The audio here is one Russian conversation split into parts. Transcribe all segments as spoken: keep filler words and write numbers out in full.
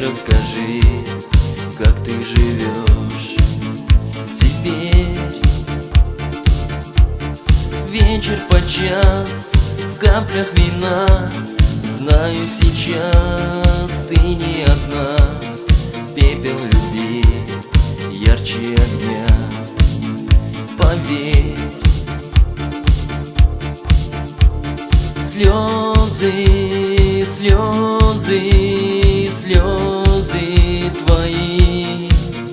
расскажи, как ты живешь теперь. Вечер по час в каплях вина. Знаю, сейчас ты не одна. Пепел любви ярче огня. Поверь, слезы, слезы, слезы твои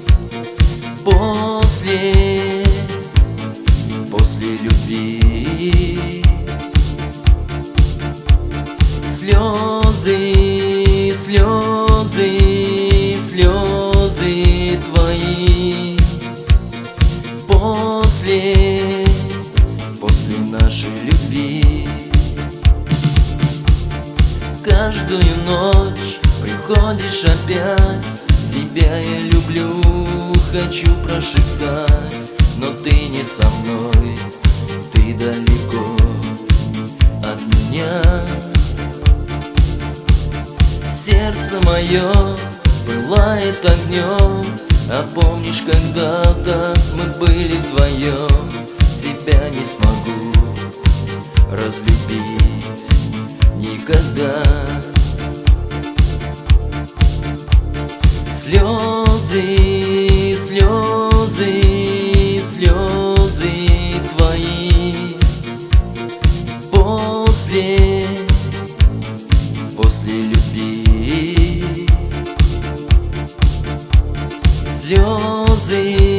после, после любви. Слезы, слезы, слезы твои после, после нашей любви. Каждую ночь приходишь опять. Тебя я люблю, хочу прошептать, но ты не со мной, ты далеко от меня. Сердце мое пылает огнем. А помнишь, когда-то мы были вдвоем? Тебя не смогу разлюбить никогда. Слезы, слезы, слезы твои после, после любви. Слезы,